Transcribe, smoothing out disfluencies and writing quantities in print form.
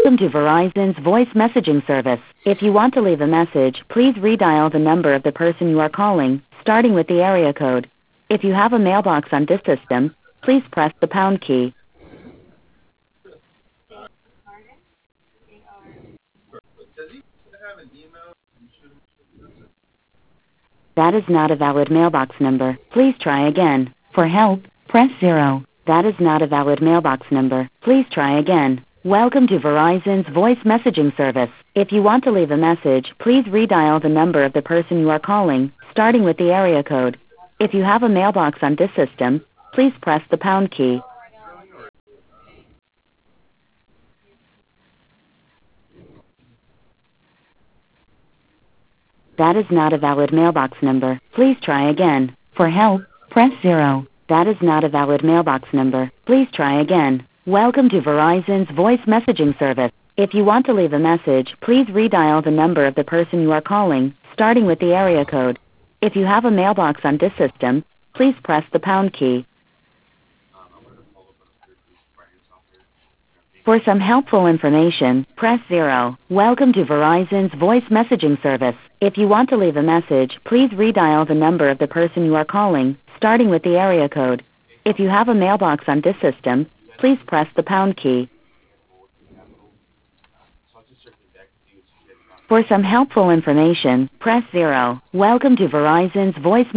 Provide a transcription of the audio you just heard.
Welcome to Verizon's voice messaging service. If you want to leave a message, please redial the number of the person you are calling, starting with the area code. If you have a mailbox on this system, please press the pound key. That is not a valid mailbox number. Please try again. For help, press 0. That is not a valid mailbox number. Please try again. Welcome to Verizon's voice messaging service. If you want to leave a message, please redial the number of the person you are calling, starting with the area code. If you have a mailbox on this system, please press the pound key. That is not a valid mailbox number. Please try again. For help, press 0. That is not a valid mailbox number. Please try again. Welcome to Verizon's voice messaging service. If you want to leave a message, please redial the number of the person you are calling, starting with the area code. If you have a mailbox on this system, please press the pound key. For some helpful information, press 0. Welcome to Verizon's voice messaging service. If you want to leave a message, please redial the number of the person you are calling, starting with the area code. If you have a mailbox on this system, please press the pound key. For some helpful information, press 0. Welcome to Verizon's voice